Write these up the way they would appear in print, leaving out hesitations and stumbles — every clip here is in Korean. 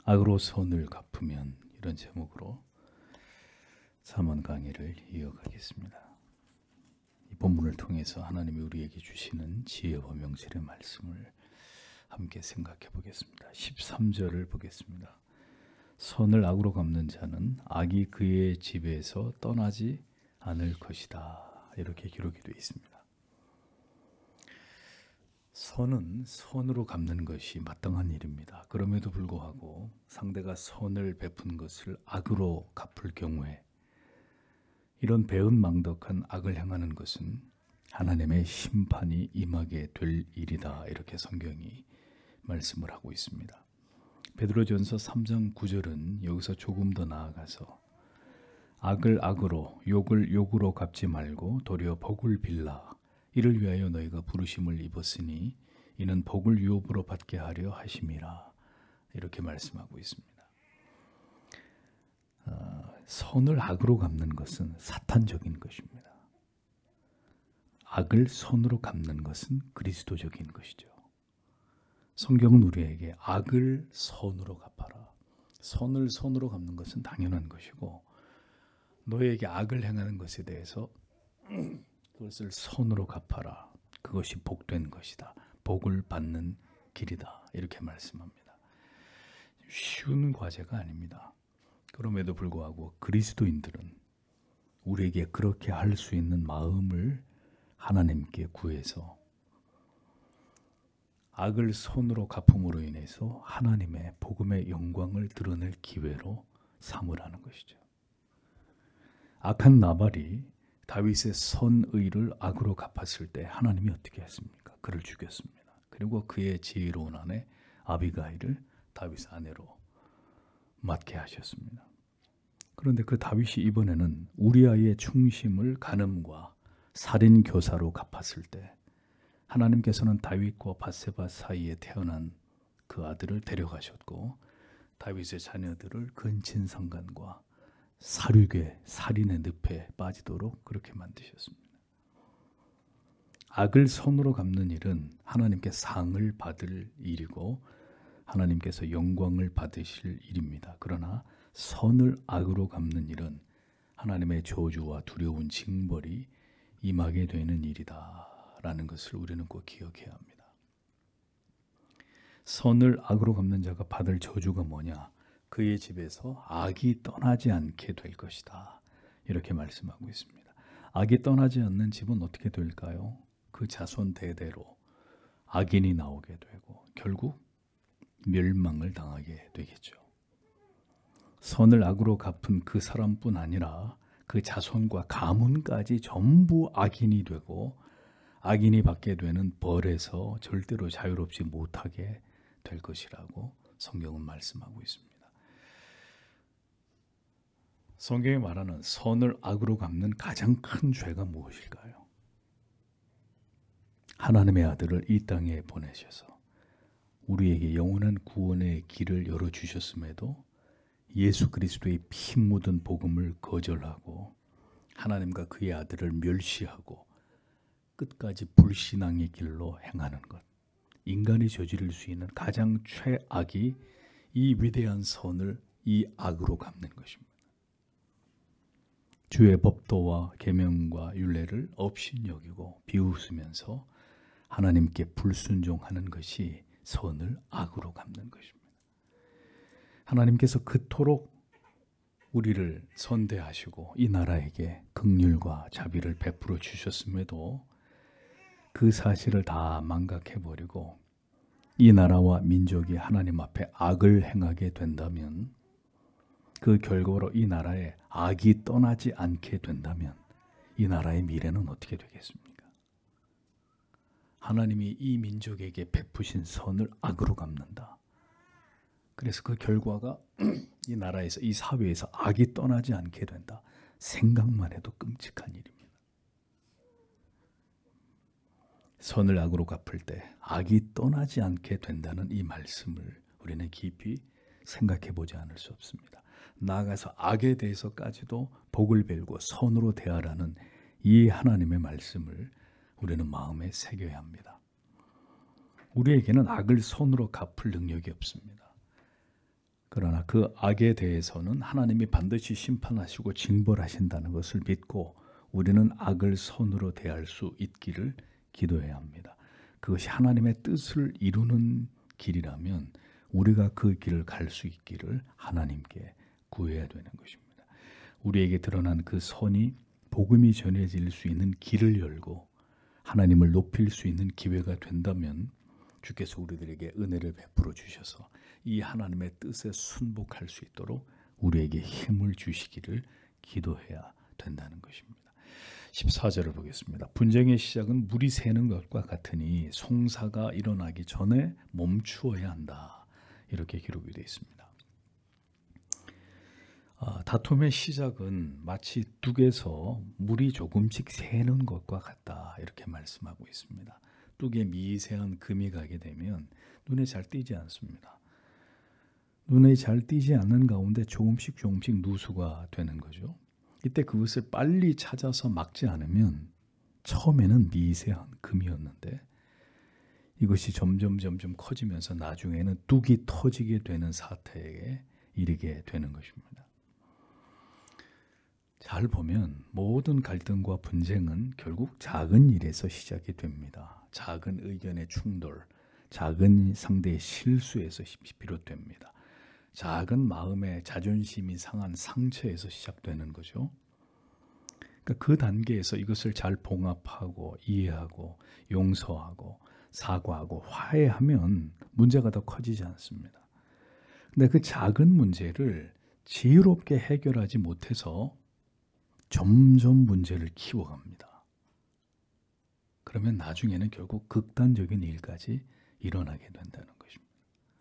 악으로 선을 갚으면, 이런 제목으로 잠언 강의를 이어가겠습니다. 이 본문을 통해서 하나님이 우리에게 주시는 지혜와 명철의 말씀을 함께 생각해 보겠습니다. 13절을 보겠습니다. 선을 악으로 갚는 자는 악이 그의 집에서 떠나지 않을 것이다. 이렇게 기록이 되어 있습니다. 선은 선으로 갚는 것이 마땅한 일입니다. 그럼에도 불구하고 상대가 선을 베푼 것을 악으로 갚을 경우에 이런 배은망덕한 악을 행하는 것은 하나님의 심판이 임하게 될 일이다. 이렇게 성경이 말씀을 하고 있습니다. 베드로전서 3장 9절은 여기서 조금 더 나아가서 악을 악으로 욕을 욕으로 갚지 말고 도리어 복을 빌라. 이를 위하여 너희가 부르심을 입었으니 이는 복을 유업으로 받게 하려 하심이라. 이렇게 말씀하고 있습니다. 선을 악으로 갚는 것은 사탄적인 것입니다. 악을 선으로 갚는 것은 그리스도적인 것이죠. 성경은 우리에게 악을 선으로 갚아라. 선을 선으로 갚는 것은 당연한 것이고, 너에게 악을 행하는 것에 대해서 그것을 선으로 갚아라. 그것이 복된 것이다. 복을 받는 길이다. 이렇게 말씀합니다. 쉬운 과제가 아닙니다. 그럼에도 불구하고 그리스도인들은 우리에게 그렇게 할 수 있는 마음을 하나님께 구해서 악을 선으로 갚음으로 인해서 하나님의 복음의 영광을 드러낼 기회로 삼으라는 것이죠. 악한 나발이 다윗의 선의를 악으로 갚았을 때 하나님이 어떻게 했습니까? 그를 죽였습니다. 그리고 그의 지혜로운 아내 아비가일을 다윗 아내로 맡게 하셨습니다. 그런데 그 다윗이 이번에는 우리아의 충심을 간음과 살인 교사로 갚았을 때 하나님께서는 다윗과 밧세바 사이에 태어난 그 아들을 데려가셨고 다윗의 자녀들을 근친상간과 사륙의 살인의 늪에 빠지도록 그렇게 만드셨습니다. 악을 선으로 갚는 일은 하나님께 상을 받을 일이고 하나님께서 영광을 받으실 일입니다. 그러나 선을 악으로 갚는 일은 하나님의 저주와 두려운 징벌이 임하게 되는 일이다라는 것을 우리는 꼭 기억해야 합니다. 선을 악으로 갚는 자가 받을 저주가 뭐냐? 그의 집에서 악이 떠나지 않게 될 것이다. 이렇게 말씀하고 있습니다. 악이 떠나지 않는 집은 어떻게 될까요? 그 자손 대대로 악인이 나오게 되고 결국 멸망을 당하게 되겠죠. 선을 악으로 갚은 그 사람뿐 아니라 그 자손과 가문까지 전부 악인이 되고 악인이 받게 되는 벌에서 절대로 자유롭지 못하게 될 것이라고 성경은 말씀하고 있습니다. 성경이 말하는 선을 악으로 갚는 가장 큰 죄가 무엇일까요? 하나님의 아들을 이 땅에 보내셔서 우리에게 영원한 구원의 길을 열어주셨음에도 예수 그리스도의 피 묻은 복음을 거절하고 하나님과 그의 아들을 멸시하고 끝까지 불신앙의 길로 행하는 것. 인간이 저지를 수 있는 가장 최악이 이 위대한 선을 이 악으로 갚는 것입니다. 주의 법도와 계명과 율례를 업신여기고 비웃으면서 하나님께 불순종하는 것이 선을 악으로 갚는 것입니다. 하나님께서 그토록 우리를 선대하시고 이 나라에게 긍휼과 자비를 베풀어 주셨음에도 그 사실을 다 망각해버리고 이 나라와 민족이 하나님 앞에 악을 행하게 된다면 그 결과로 이 나라에 악이 떠나지 않게 된다면 이 나라의 미래는 어떻게 되겠습니까? 하나님이 이 민족에게 베푸신 선을 악으로 갚는다. 그래서 그 결과가 이 나라에서 이 사회에서 악이 떠나지 않게 된다. 생각만 해도 끔찍한 일입니다. 선을 악으로 갚을 때 악이 떠나지 않게 된다는 이 말씀을 우리는 깊이 생각해 보지 않을 수 없습니다. 나아가서 악에 대해서까지도 복을 빌고 선으로 대하라는 이 하나님의 말씀을 우리는 마음에 새겨야 합니다. 우리에게는 악을 선으로 갚을 능력이 없습니다. 그러나 그 악에 대해서는 하나님이 반드시 심판하시고 징벌하신다는 것을 믿고 우리는 악을 선으로 대할 수 있기를 기도해야 합니다. 그것이 하나님의 뜻을 이루는 길이라면 우리가 그 길을 갈 수 있기를 하나님께 구해야 되는 것입니다. 우리에게 드러난 그 선이 복음이 전해질 수 있는 길을 열고 하나님을 높일 수 있는 기회가 된다면 주께서 우리들에게 은혜를 베풀어 주셔서 이 하나님의 뜻에 순복할 수 있도록 우리에게 힘을 주시기를 기도해야 된다는 것입니다. 14절을 보겠습니다. 분쟁의 시작은 물이 새는 것과 같으니 송사가 일어나기 전에 멈추어야 한다. 이렇게 기록이 되어 있습니다. 다툼의 시작은 마치 뚝에서 물이 조금씩 새는 것과 같다. 이렇게 말씀하고 있습니다. 뚝에 미세한 금이 가게 되면 눈에 잘 띄지 않습니다. 눈에 잘 띄지 않는 가운데 조금씩 누수가 되는 거죠. 이때 그것을 빨리 찾아서 막지 않으면 처음에는 미세한 금이었는데 이것이 점점 커지면서 나중에는 뚝이 터지게 되는 사태에 이르게 되는 것입니다. 잘 보면 모든 갈등과 분쟁은 결국 작은 일에서 시작이 됩니다. 작은 의견의 충돌, 작은 상대의 실수에서 비롯됩니다. 작은 마음의 자존심이 상한 상처에서 시작되는 거죠. 그러니까 그 단계에서 이것을 잘 봉합하고 이해하고 용서하고 사과하고 화해하면 문제가 더 커지지 않습니다. 근데 그 작은 문제를 지혜롭게 해결하지 못해서 점점 문제를 키워갑니다. 그러면 나중에는 결국 극단적인 일까지 일어나게 된다는 것입니다.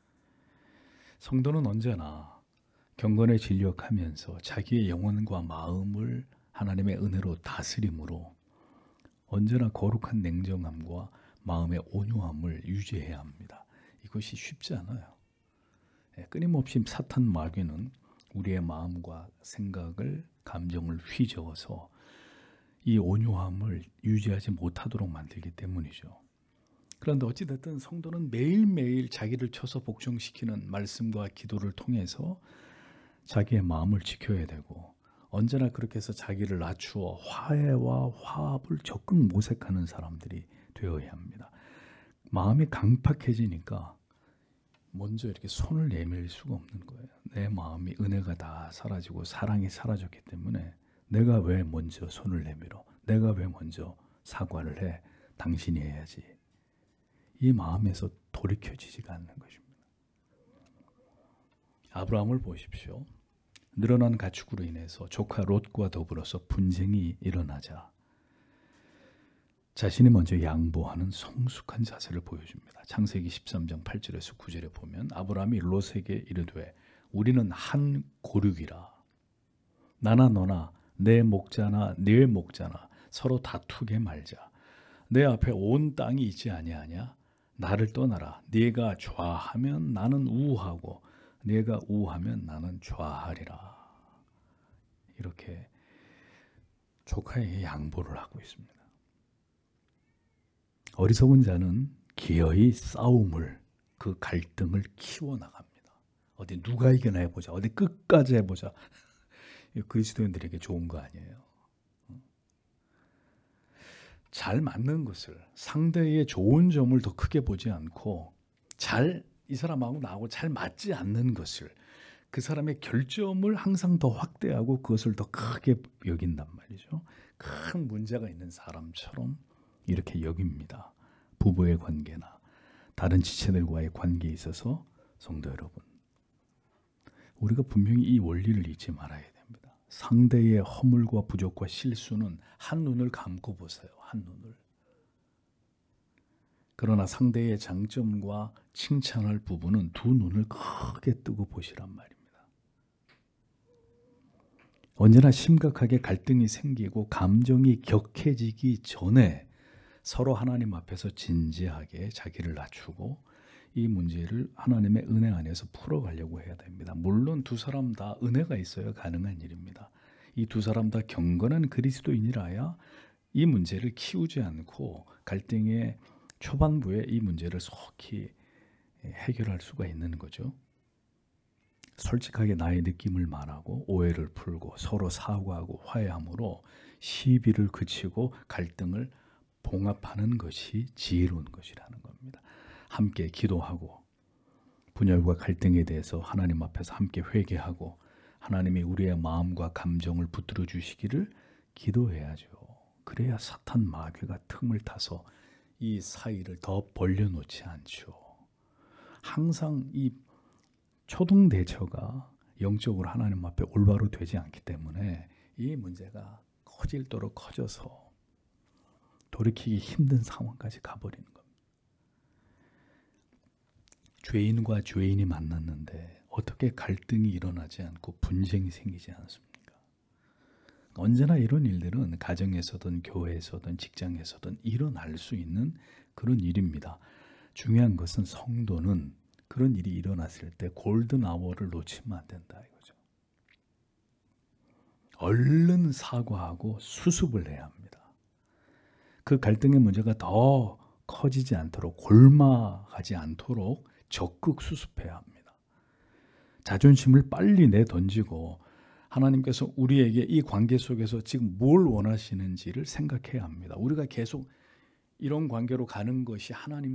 성도는 언제나 경건에 진력하면서 자기의 영혼과 마음을 하나님의 은혜로 다스림으로 언제나 거룩한 냉정함과 마음의 온유함을 유지해야 합니다. 이것이 쉽지 않아요. 끊임없이 사탄 마귀는 우리의 마음과 생각을 감정을 휘저어서 이 온유함을 유지하지 못하도록 만들기 때문이죠. 그런데 어찌됐든 성도는 매일매일 자기를 쳐서 복종시키는 말씀과 기도를 통해서 자기의 마음을 지켜야 되고 언제나 그렇게 해서 자기를 낮추어 화해와 화합을 적극 모색하는 사람들이 되어야 합니다. 마음이 강팍해지니까 먼저 이렇게 손을 내밀 수가 없는 거예요. 내 마음이 은혜가 다 사라지고 사랑이 사라졌기 때문에 내가 왜 먼저 손을 내밀어? 내가 왜 먼저 사과를 해? 당신이 해야지. 이 마음에서 돌이켜지지가 않는 것입니다. 아브라함을 보십시오. 늘어난 가축으로 인해서 조카 롯과 더불어서 분쟁이 일어나자 자신이 먼저 양보하는 성숙한 자세를 보여줍니다. 창세기 13장 8절에서 9절에 보면 아브라함이 롯에게 이르되 우리는 한 고륙이라 나나 너나 내 목자나 네 목자나 서로 다투게 말자. 내 앞에 온 땅이 있지 아니하냐? 나를 떠나라. 네가 좌하면 나는 우하고 네가 우하면 나는 좌하리라. 이렇게 조카에게 양보를 하고 있습니다. 어리석은 자는 기어이 싸움을 그 갈등을 키워나갑니다. 어디 누가 이겨나 해보자. 어디 끝까지 해보자. 그리스도인들에게 좋은 거 아니에요. 잘 맞는 것을 상대의 좋은 점을 더 크게 보지 않고 이 사람하고 나하고 잘 맞지 않는 것을 그 사람의 결점을 항상 더 확대하고 그것을 더 크게 여긴단 말이죠. 큰 문제가 있는 사람처럼 이렇게 여깁니다. 부부의 관계나 다른 지체들과의 관계에 있어서 성도 여러분, 우리가 분명히 이 원리를 잊지 말아야 됩니다. 상대의 허물과 부족과 실수는 한 눈을 감고 보세요. 한 눈을. 그러나 상대의 장점과 칭찬할 부분은 두 눈을 크게 뜨고 보시란 말입니다. 언제나 심각하게 갈등이 생기고 감정이 격해지기 전에 서로 하나님 앞에서 진지하게 자기를 낮추고 이 문제를 하나님의 은혜 안에서 풀어가려고 해야 됩니다. 물론 두 사람 다 은혜가 있어야 가능한 일입니다. 이 두 사람 다 경건한 그리스도인이라야 이 문제를 키우지 않고 갈등의 초반부에 이 문제를 속히 해결할 수가 있는 거죠. 솔직하게 나의 느낌을 말하고 오해를 풀고 서로 사과하고 화해함으로 시비를 그치고 갈등을 봉합하는 것이 지혜로운 것이라는 겁니다. 함께 기도하고 분열과 갈등에 대해서 하나님 앞에서 함께 회개하고 하나님이 우리의 마음과 감정을 붙들어 주시기를 기도해야죠. 그래야 사탄 마귀가 틈을 타서 이 사이를 더 벌려놓지 않죠. 항상 이 초등대처가 영적으로 하나님 앞에 올바로 되지 않기 때문에 이 문제가 커질도록 커져서 돌이키기 힘든 상황까지 가버리는 겁니다. 죄인과 죄인이 만났는데 어떻게 갈등이 일어나지 않고 분쟁이 생기지 않습니까? 언제나 이런 일들은 가정에서든 교회에서든 직장에서든 일어날 수 있는 그런 일입니다. 중요한 것은 성도는 그런 일이 일어났을 때 골든 아워를 놓치면 안 된다 이거죠. 얼른 사과하고 수습을 해야 합니다. 그 갈등의 문제가 더 커지지 않도록 골마가지 않도록 적극 수습해야 합니다. 자존심을 빨리 내던지고 하나님께서 우리에게 이 관계 속에서 지금 뭘 원하시는지를 생각해야 합니다. 우리가 계속 이런 관계로 가는 것이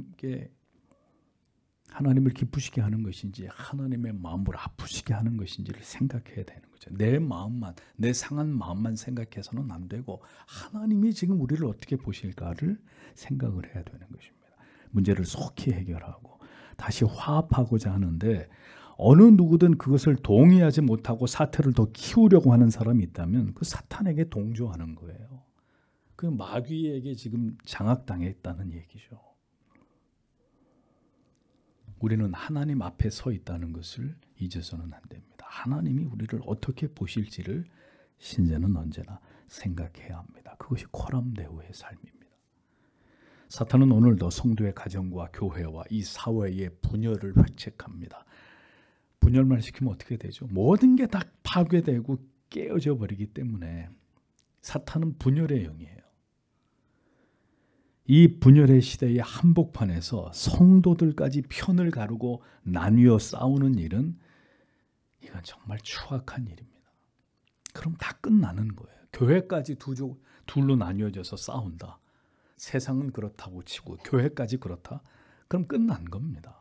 하나님을 기쁘시게 하는 것인지 하나님의 마음을 아프시게 하는 것인지를 생각해야 되는 거죠. 내 마음만, 내 상한 마음만 생각해서는 안 되고 하나님이 지금 우리를 어떻게 보실까를 생각을 해야 되는 것입니다. 문제를 속히 해결하고 다시 화합하고자 하는데 어느 누구든 그것을 동의하지 못하고 사태를 더 키우려고 하는 사람이 있다면 그 사탄에게 동조하는 거예요. 그 마귀에게 지금 장악당했다는 얘기죠. 우리는 하나님 앞에 서 있다는 것을 잊어서는 안 됩니다. 하나님이 우리를 어떻게 보실지를 신자는 언제나 생각해야 합니다. 그것이 코람데오의 삶입니다. 사탄은 오늘도 성도의 가정과 교회와 이 사회의 분열을 획책합니다. 분열만 시키면 어떻게 되죠? 모든 게 다 파괴되고 깨어져 버리기 때문에 사탄은 분열의 영이에요. 이 분열의 시대의 한복판에서 성도들까지 편을 가르고 나뉘어 싸우는 일은 이건 정말 추악한 일입니다. 그럼 다 끝나는 거예요. 교회까지 둘로 나뉘어져서 싸운다. 세상은 그렇다고 치고 교회까지 그렇다. 그럼 끝난 겁니다.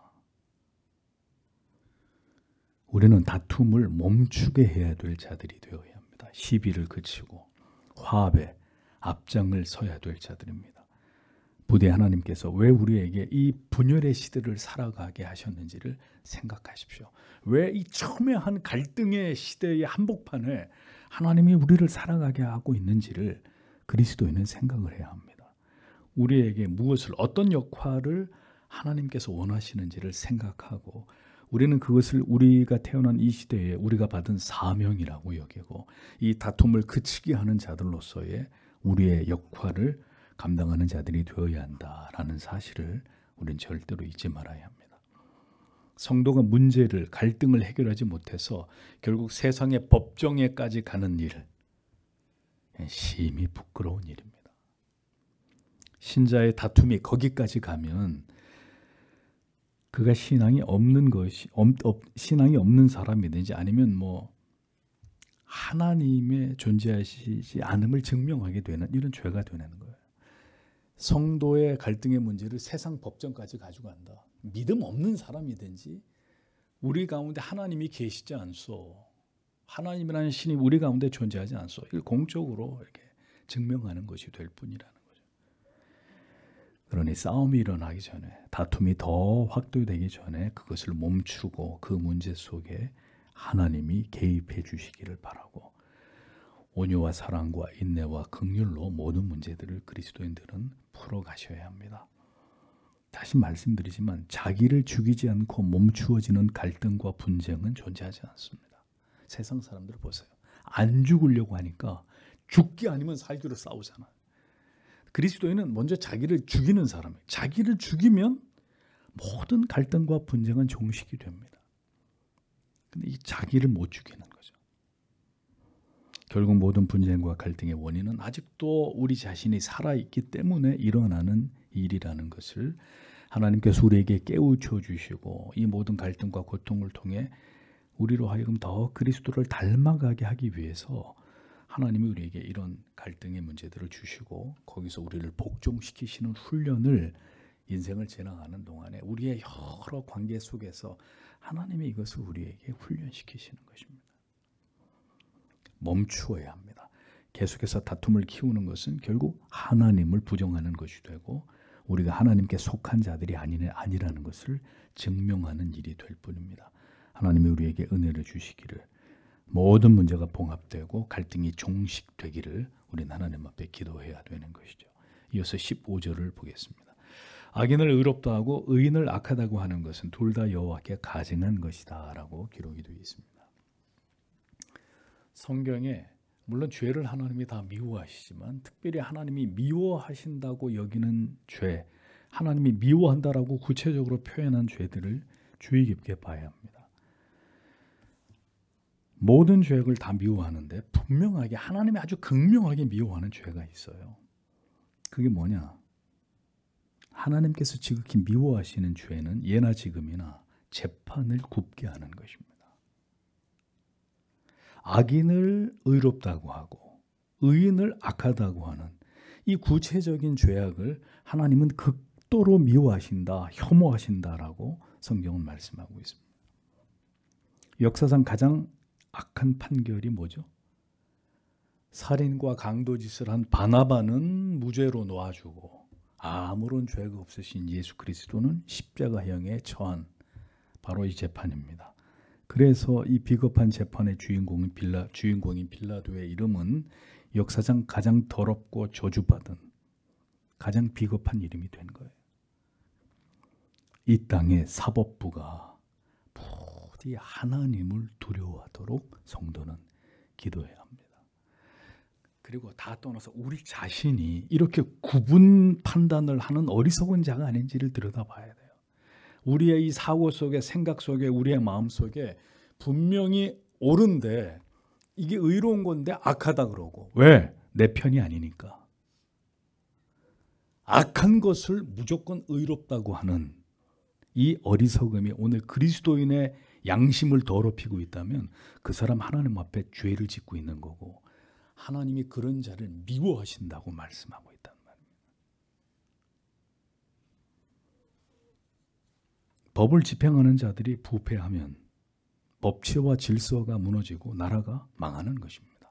우리는 다툼을 멈추게 해야 될 자들이 되어야 합니다. 시비를 그치고 화합에 앞장을 서야 될 자들입니다. 부디 하나님께서 왜 우리에게 이 분열의 시대를 살아가게 하셨는지를 생각하십시오. 왜 이 첨예한 갈등의 시대의 한복판에 하나님이 우리를 살아가게 하고 있는지를 그리스도인은 생각을 해야 합니다. 우리에게 무엇을 어떤 역할을 하나님께서 원하시는지를 생각하고 우리는 그것을 우리가 태어난 이 시대에 우리가 받은 사명이라고 여기고 이 다툼을 그치게 하는 자들로서의 우리의 역할을 감당하는 자들이 되어야 한다라는 사실을 우리는 절대로 잊지 말아야 합니다. 성도가 문제를 갈등을 해결하지 못해서 결국 세상의 법정에까지 가는 일, 심히 부끄러운 일입니다. 신자의 다툼이 거기까지 가면 그가 신앙이 없는 사람이든지 아니면 하나님의 존재하시지 않음을 증명하게 되는 이런 죄가 되는 거예요. 성도의 갈등의 문제를 세상 법정까지 가지고 간다. 믿음 없는 사람이든지 우리 가운데 하나님이 계시지 않소. 하나님이라는 신이 우리 가운데 존재하지 않소. 이걸 공적으로 이렇게 증명하는 것이 될 뿐이라는 거죠. 그러니 싸움이 일어나기 전에 다툼이 더 확대되기 전에 그것을 멈추고 그 문제 속에 하나님이 개입해 주시기를 바라고 온유와 사랑과 인내와 긍휼로 모든 문제들을 그리스도인들은 풀어가셔야 합니다. 다시 말씀드리지만 자기를 죽이지 않고 멈추어지는 갈등과 분쟁은 존재하지 않습니다. 세상 사람들 보세요. 안 죽으려고 하니까 죽기 아니면 살기로 싸우잖아요. 그리스도인은 먼저 자기를 죽이는 사람이에요. 자기를 죽이면 모든 갈등과 분쟁은 종식이 됩니다. 근데 이 자기를 못 죽이는 거죠. 결국 모든 분쟁과 갈등의 원인은 아직도 우리 자신이 살아있기 때문에 일어나는 일이라는 것을 하나님께서 우리에게 깨우쳐 주시고 이 모든 갈등과 고통을 통해 우리로 하여금 더 그리스도를 닮아가게 하기 위해서 하나님이 우리에게 이런 갈등의 문제들을 주시고 거기서 우리를 복종시키시는 훈련을 인생을 지나가는 동안에 우리의 여러 관계 속에서 하나님이 이것을 우리에게 훈련시키시는 것입니다. 멈추어야 합니다. 계속해서 다툼을 키우는 것은 결국 하나님을 부정하는 것이 되고 우리가 하나님께 속한 자들이 아니라는 것을 증명하는 일이 될 뿐입니다. 하나님이 우리에게 은혜를 주시기를, 모든 문제가 봉합되고 갈등이 종식되기를 우리는 하나님 앞에 기도해야 되는 것이죠. 이어서 15절을 보겠습니다. 악인을 의롭다 하고 의인을 악하다고 하는 것은 둘 다 여호와께 가증한 것이다 라고 기록이 되어 있습니다. 성경에 물론 죄를 하나님이 다 미워하시지만 특별히 하나님이 미워하신다고 여기는 죄, 하나님이 미워한다라고 구체적으로 표현한 죄들을 주의 깊게 봐야 합니다. 모든 죄악을 다 미워하는데 분명하게 하나님이 아주 극명하게 미워하는 죄가 있어요. 그게 뭐냐? 하나님께서 지극히 미워하시는 죄는 예나 지금이나 재판을 굽게 하는 것입니다. 악인을 의롭다고 하고 의인을 악하다고 하는 이 구체적인 죄악을 하나님은 극도로 미워하신다, 혐오하신다라고 성경은 말씀하고 있습니다. 역사상 가장 악한 판결이 뭐죠? 살인과 강도짓을 한 바나바는 무죄로 놓아주고 아무런 죄가 없으신 예수 그리스도는 십자가형에 처한 바로 이 재판입니다. 그래서 이 비겁한 재판의 주인공인 빌라도의 이름은 역사상 가장 더럽고 저주받은 가장 비겁한 이름이 된 거예요. 이 땅의 사법부가 부디 하나님을 두려워하도록 성도는 기도해야 합니다. 그리고 다 떠나서 우리 자신이 이렇게 구분 판단을 하는 어리석은 자가 아닌지를 들여다봐야 돼요. 우리의 이 사고 속에, 생각 속에, 우리의 마음 속에 분명히 옳은데 이게 의로운 건데 악하다 그러고. 왜? 내 편이 아니니까. 악한 것을 무조건 의롭다고 하는 이 어리석음이 오늘 그리스도인의 양심을 더럽히고 있다면 그 사람 하나님 앞에 죄를 짓고 있는 거고 하나님이 그런 자를 미워하신다고 말씀하고 있단 말입니다. 법을 집행하는 자들이 부패하면 법치와 질서가 무너지고 나라가 망하는 것입니다.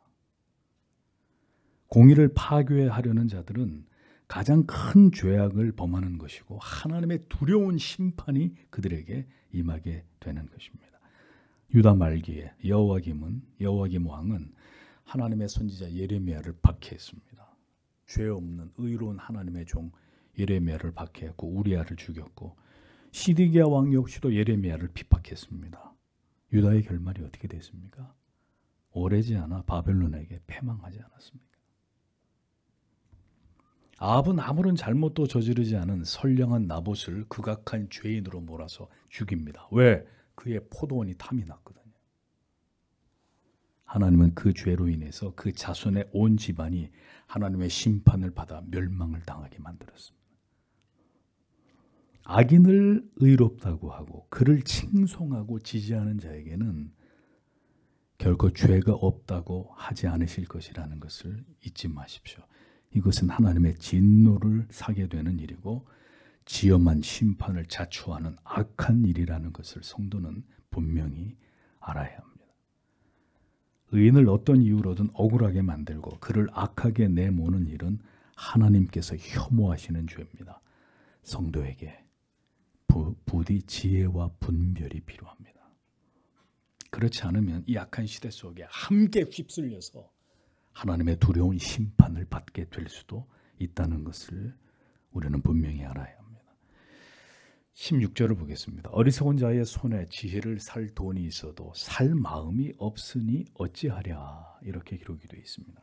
공의를 파괴하려는 자들은 가장 큰 죄악을 범하는 것이고 하나님의 두려운 심판이 그들에게 임하게 되는 것입니다. 유다 말기에 여호와김 왕은 하나님의 선지자 예레미야를 박해했습니다. 죄 없는 의로운 하나님의 종 예레미야를 박해했고 우리아를 죽였고 시드기야 왕 역시도 예레미야를 핍박했습니다. 유다의 결말이 어떻게 됐습니까? 오래지 않아 바벨론에게 패망하지 않았습니까? 아합은 아무런 잘못도 저지르지 않은 선량한 나봇을 극악한 죄인으로 몰아서 죽입니다. 왜? 그의 포도원이 탐이 났거든요. 하나님은 그 죄로 인해서 그 자손의 온 집안이 하나님의 심판을 받아 멸망을 당하게 만들었습니다. 악인을 의롭다고 하고 그를 칭송하고 지지하는 자에게는 결코 죄가 없다고 하지 않으실 것이라는 것을 잊지 마십시오. 이것은 하나님의 진노를 사게 되는 일이고 지엄한 심판을 자초하는 악한 일이라는 것을 성도는 분명히 알아야 합니다. 의인을 어떤 이유로든 억울하게 만들고 그를 악하게 내모는 일은 하나님께서 혐오하시는 죄입니다. 성도에게 부디 지혜와 분별이 필요합니다. 그렇지 않으면 이 악한 시대 속에 함께 휩쓸려서 하나님의 두려운 심판을 받게 될 수도 있다는 것을 우리는 분명히 알아야 합니다. 16절을 보겠습니다. 어리석은 자의 손에 지혜를 살 돈이 있어도 살 마음이 없으니 어찌하랴, 이렇게 기록이 되어 있습니다.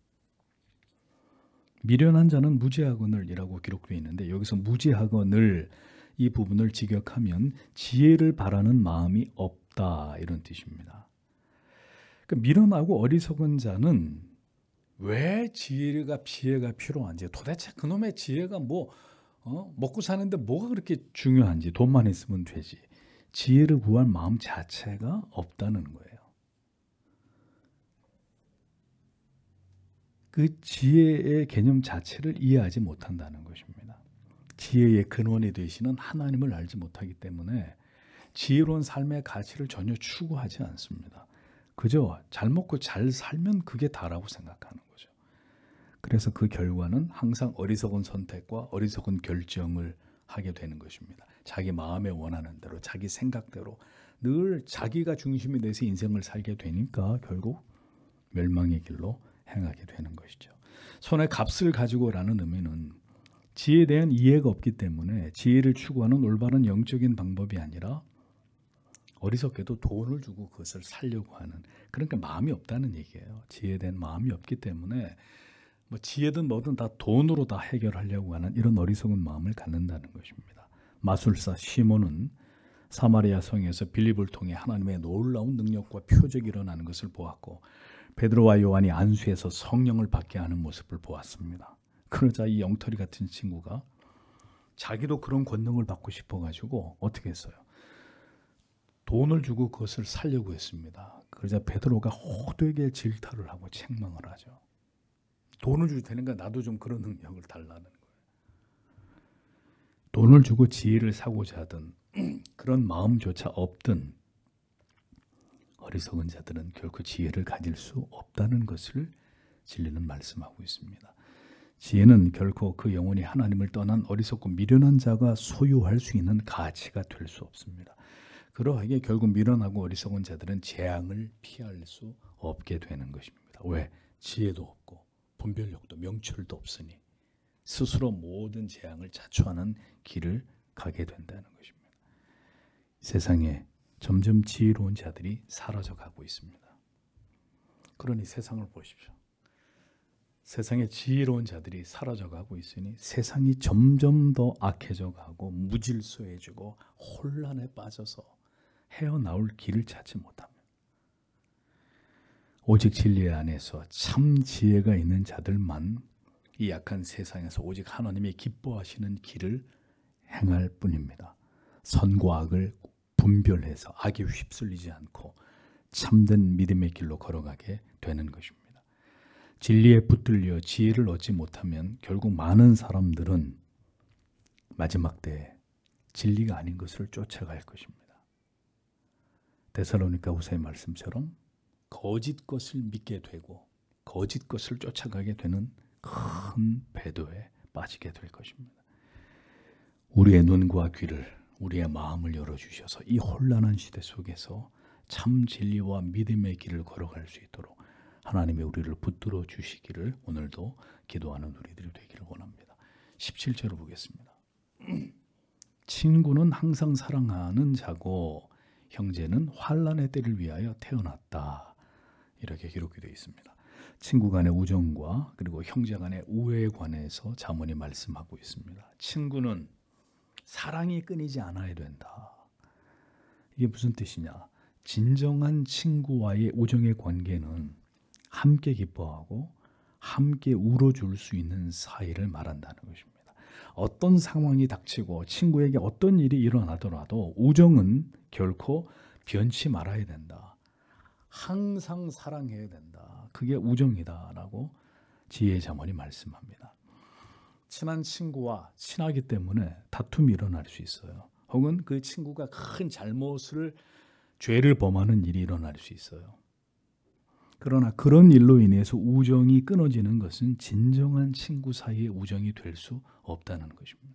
미련한 자는 무지하거늘 이라고 기록되어 있는데 여기서 무지하거늘 이 부분을 직역하면 지혜를 바라는 마음이 없다 이런 뜻입니다. 그러니까 미련하고 어리석은 자는 왜 지혜가 필요한지, 도대체 그놈의 지혜가 먹고 사는데 뭐가 그렇게 중요한지, 돈만 있으면 되지, 지혜를 구할 마음 자체가 없다는 거예요. 그 지혜의 개념 자체를 이해하지 못한다는 것입니다. 지혜의 근원이 되시는 하나님을 알지 못하기 때문에 지혜로운 삶의 가치를 전혀 추구하지 않습니다. 그저 잘 먹고 잘 살면 그게 다라고 생각하는 거죠. 그래서 그 결과는 항상 어리석은 선택과 어리석은 결정을 하게 되는 것입니다. 자기 마음에 원하는 대로, 자기 생각대로 늘 자기가 중심이 돼서 인생을 살게 되니까 결국 멸망의 길로 행하게 되는 것이죠. 손에 값을 가지고라는 의미는 지혜에 대한 이해가 없기 때문에 지혜를 추구하는 올바른 영적인 방법이 아니라 어리석게도 돈을 주고 그것을 살려고 하는, 그러니까 마음이 없다는 얘기예요. 지혜에 대한 마음이 없기 때문에 뭐 지혜든 뭐든 다 돈으로 다 해결하려고 하는 이런 어리석은 마음을 갖는다는 것입니다. 마술사 시몬은 사마리아 성에서 빌립을 통해 하나님의 놀라운 능력과 표적이 일어나는 것을 보았고, 베드로와 요한이 안수해서 성령을 받게 하는 모습을 보았습니다. 그러자 이 영털이 같은 친구가 자기도 그런 권능을 받고 싶어가지고 어떻게 했어요? 돈을 주고 그것을 살려고 했습니다. 그러자 베드로가 호되게 질타를 하고 책망을 하죠. 돈을 줄 테니까 나도 좀 그런 능력을 달라는 거예요. 돈을 주고 지혜를 사고자 하든 그런 마음조차 없든 어리석은 자들은 결코 지혜를 가질 수 없다는 것을 진리는 말씀하고 있습니다. 지혜는 결코 그 영혼이 하나님을 떠난 어리석고 미련한 자가 소유할 수 있는 가치가 될 수 없습니다. 그러하기에 결국 미련하고 어리석은 자들은 재앙을 피할 수 없게 되는 것입니다. 왜? 지혜도 없고 분별력도 명철도 없으니 스스로 모든 재앙을 자초하는 길을 가게 된다는 것입니다. 세상에 점점 지혜로운 자들이 사라져가고 있습니다. 그러니 세상을 보십시오. 세상에 지혜로운 자들이 사라져가고 있으니 세상이 점점 더 악해져가고 무질서해지고 혼란에 빠져서 헤어나올 길을 찾지 못합니다. 오직 진리 안에서 참 지혜가 있는 자들만 이 약한 세상에서 오직 하나님이 기뻐하시는 길을 행할 뿐입니다. 선과 악을 분별해서 악에 휩쓸리지 않고 참된 믿음의 길로 걸어가게 되는 것입니다. 진리에 붙들려 지혜를 얻지 못하면 결국 많은 사람들은 마지막 때에 진리가 아닌 것을 쫓아갈 것입니다. 데살로니가후서의 말씀처럼 거짓 것을 믿게 되고 거짓 것을 쫓아가게 되는 큰 배도에 빠지게 될 것입니다. 우리의 눈과 귀를, 우리의 마음을 열어주셔서 이 혼란한 시대 속에서 참 진리와 믿음의 길을 걸어갈 수 있도록 하나님이 우리를 붙들어 주시기를 오늘도 기도하는 우리들이 되기를 원합니다. 17절을 보겠습니다. 친구는 항상 사랑하는 자고 형제는 환난의 때를 위하여 태어났다. 이렇게 기록이 되어 있습니다. 친구 간의 우정과 그리고 형제 간의 우애에 관해서 잠언이 말씀하고 있습니다. 친구는 사랑이 끊이지 않아야 된다. 이게 무슨 뜻이냐? 진정한 친구와의 우정의 관계는 함께 기뻐하고 함께 울어줄 수 있는 사이를 말한다는 것입니다. 어떤 상황이 닥치고 친구에게 어떤 일이 일어나더라도 우정은 결코 변치 말아야 된다. 항상 사랑해야 된다. 그게 우정이다라고 지혜의 잠언이 말씀합니다. 친한 친구와 친하기 때문에 다툼이 일어날 수 있어요. 혹은 그 친구가 큰 잘못을, 죄를 범하는 일이 일어날 수 있어요. 그러나 그런 일로 인해서 우정이 끊어지는 것은 진정한 친구 사이의 우정이 될 수 없다는 것입니다.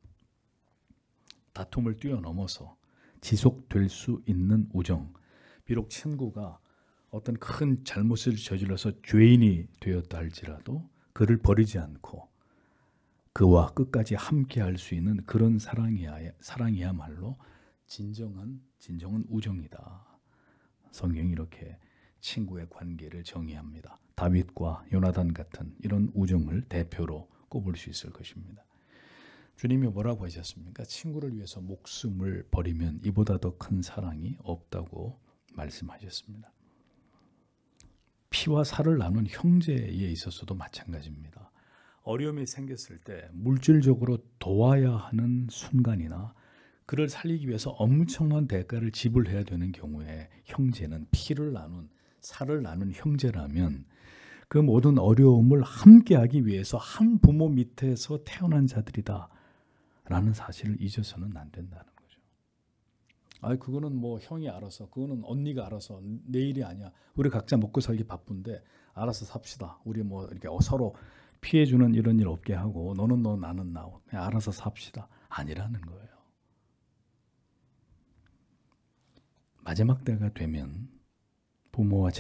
다툼을 뛰어넘어서 지속될 수 있는 우정. 비록 친구가 어떤 큰 잘못을 저질러서 죄인이 되었다 할지라도 그를 버리지 않고 그와 끝까지 함께 할 수 있는 그런 사랑이야말로 진정한 우정이다. 성경이 이렇게 친구의 관계를 정의합니다. 다윗과 요나단 같은 이런 우정을 대표로 꼽을 수 있을 것입니다. 주님이 뭐라고 하셨습니까? 친구를 위해서 목숨을 버리면 이보다 더 큰 사랑이 없다고 말씀하셨습니다. 피와 살을 나눈 형제에 있어서도 마찬가지입니다. 어려움이 생겼을 때 물질적으로 도와야 하는 순간이나 그를 살리기 위해서 엄청난 대가를 지불해야 되는 경우에 형제는 피를 나눈 살을 나눈 형제라면 그 모든 어려움을 함께하기 위해서 한 부모 밑에서 태어난 자들이다 라는 사실을 잊어서는 안 된다는 거죠. 그거는 뭐 형이 알아서, 그거는 언니가 알아서, 내 일이 아니야. 우리 각자 먹고 살기 바쁜데 알아서 삽시다. 우리 뭐 이렇게 서로 피해주는 이런 일 없게 하고 너는 너 나는 나 그냥 알아서 삽시다. 아니라는 거예요. 마지막 때가 되면 부모가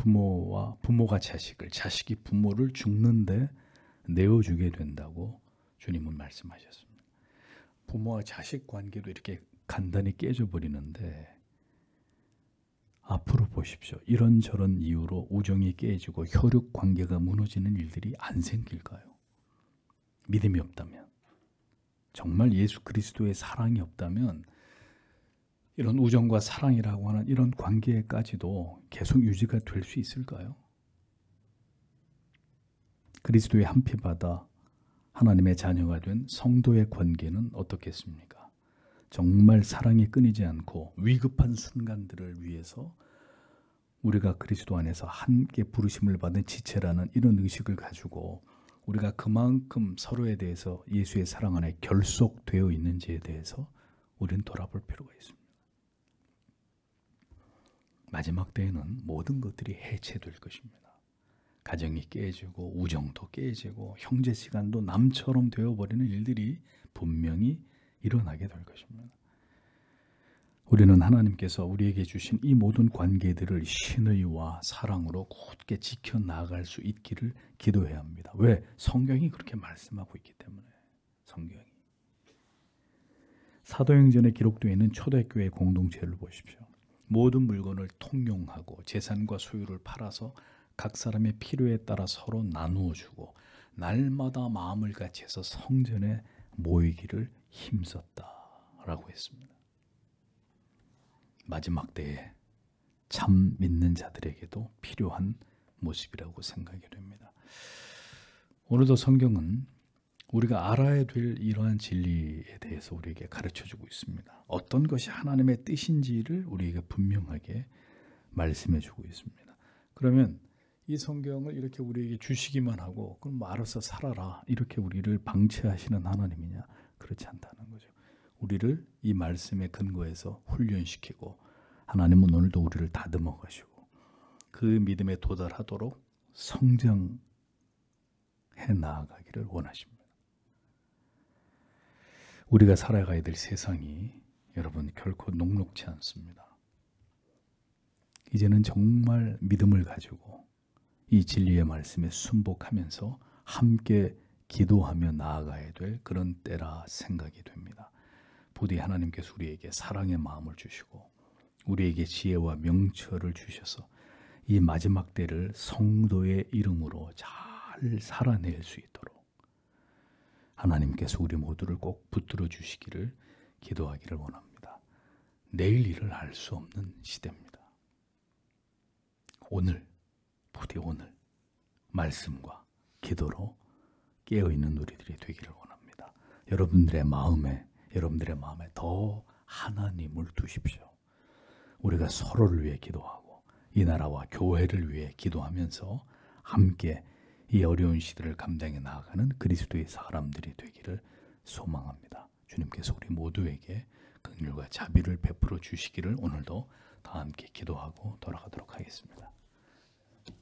자식을, 자식이 부모를 죽는데 내어주게 된다고 주님은 말씀하셨습니다. 부모와 자식 관계도 이렇게 간단히 깨져버리는데 앞으로 보십시오. 이런저런 이유로 우정이 깨지고 혈육 관계가 무너지는 일들이 안 생길까요? 믿음이 없다면, 정말 예수 그리스도의 사랑이 없다면 이런 우정과 사랑이라고 하는 이런 관계까지도 계속 유지가 될 수 있을까요? 그리스도의 한 피 받아 하나님의 자녀가 된 성도의 관계는 어떻겠습니까? 정말 사랑이 끊이지 않고 위급한 순간들을 위해서 우리가 그리스도 안에서 함께 부르심을 받은 지체라는 이런 의식을 가지고 우리가 그만큼 서로에 대해서 예수의 사랑 안에 결속되어 있는지에 대해서 우리는 돌아볼 필요가 있습니다. 마지막 때에는 모든 것들이 해체될 것입니다. 가정이 깨지고 우정도 깨지고 형제 시간도 남처럼 되어버리는 일들이 분명히 일어나게 될 것입니다. 우리는 하나님께서 우리에게 주신 이 모든 관계들을 신의와 사랑으로 굳게 지켜나갈 수 있기를 기도해야 합니다. 왜? 성경이 그렇게 말씀하고 있기 때문에. 성경이. 사도행전에 기록되어 있는 초대교회 공동체를 보십시오. 모든 물건을 통용하고 재산과 소유를 팔아서 각 사람의 필요에 따라 서로 나누어 주고 날마다 마음을 같이해서 성전에 모이기를 힘썼다라고 했습니다. 마지막 때에 참 믿는 자들에게도 필요한 모습이라고 생각이 됩니다. 오늘도 성경은 우리가 알아야 될 이러한 진리에 대해서 우리에게 가르쳐주고 있습니다. 어떤 것이 하나님의 뜻인지를 우리에게 분명하게 말씀해주고 있습니다. 그러면 이 성경을 이렇게 우리에게 주시기만 하고 그럼 뭐 알아서 살아라 이렇게 우리를 방치하시는 하나님이냐? 그렇지 않다는 거죠. 우리를 이 말씀의 근거에서 훈련시키고 하나님은 오늘도 우리를 다듬어 가시고 그 믿음에 도달하도록 성장해 나아가기를 원하십니다. 우리가 살아가야 될 세상이 여러분 결코 녹록지 않습니다. 이제는 정말 믿음을 가지고 이 진리의 말씀에 순복하면서 함께 기도하며 나아가야 될 그런 때라 생각이 됩니다. 부디 하나님께서 우리에게 사랑의 마음을 주시고 우리에게 지혜와 명철을 주셔서 이 마지막 때를 성도의 이름으로 잘 살아낼 수 있도록 하나님께서 우리 모두를 꼭 붙들어 주시기를 기도하기를 원합니다. 내일 일을 알 수 없는 시대입니다. 오늘, 부디 오늘 말씀과 기도로 깨어있는 우리들이 되기를 원합니다. 여러분들의 마음에 더 하나님을 두십시오. 우리가 서로를 위해 기도하고 이 나라와 교회를 위해 기도하면서 함께 이 어려운 시대를 감당해 나아가는 그리스도의 사람들이 되기를 소망합니다. 주님께서 우리 모두에게 긍휼과 자비를 베풀어 주시기를 오늘도 다 함께 기도하고 돌아가도록